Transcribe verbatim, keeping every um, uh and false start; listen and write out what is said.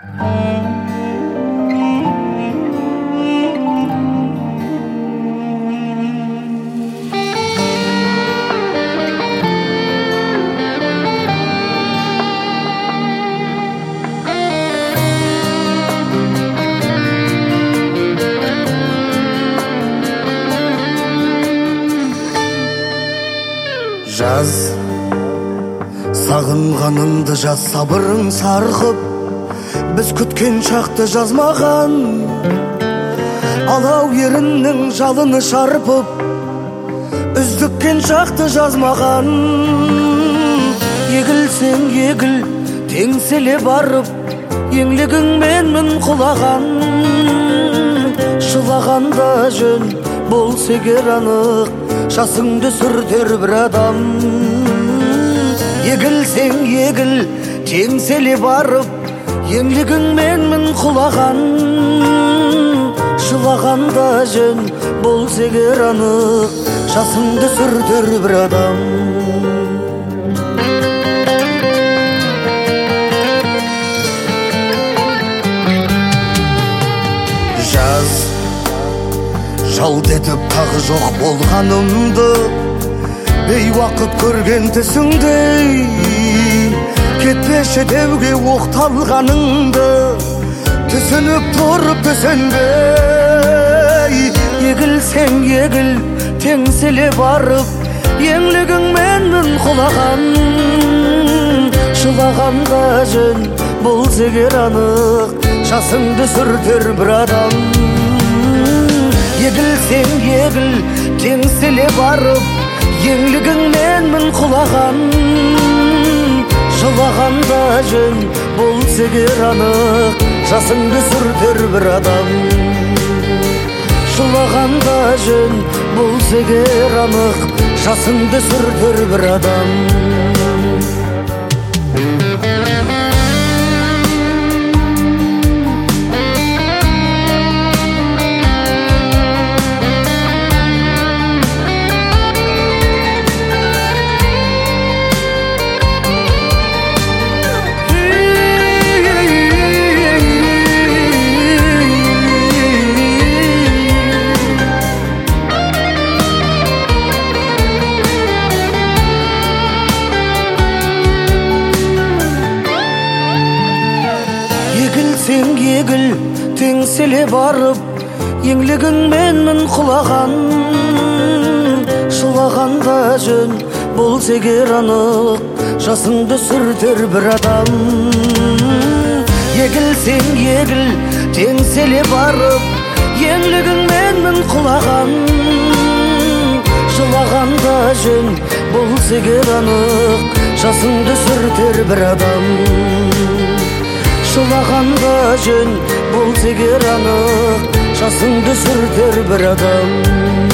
Жаз, сағынғаныңды жаз, сабырың сарқып, біз күткен шақты жазмаған. Алау еріннің жалыны шарпып, үздіккен шақты жазмаған. Егілсең егіл, теңселе барып, еңлігіңмен мін құлаған. Жылағанда жөн болса егер анық, жасыңды сүртер бір адам. Егілсең егіл, теңселе барып, еңлігіңмен мін құлаған. Жылағанда жөн болса егер анық, жасыңды сүртер бір адам. Жаз, жалт етіп тағы жоқ болғанымды, бейуақыт көрген түсіңдей, кетпеші деуге оқталғаныңды, түсініп тұрып түсінбей. Егілсең егіл, теңселе барып, еңлігіңмен мін құлаған. Жылағанда жөн болса егер анық, жасыңды сүртер бір адам. Егілсең егіл, теңселе барып, еңлігіңмен мін құлаған. Жылағанда жөн болса егер анық, жасыңды сүртер бір адам. Жылағанда жөн болса егер анық, жасыңды сүртер бір адам. Егілсең егіл, теңселе барып, еңлігіңмен мін құлаған. Жылағанда жөн болса егер анық, жасыңды сүртер бір адам. Егілсең егіл, теңселе барып, еңлігіңмен мін құлаған. Жылағанда жөн болса егер анық, жасыңды сүртер бір адам. Жылағанда жөн болса егер анық, жасыңды сүртер бір адам.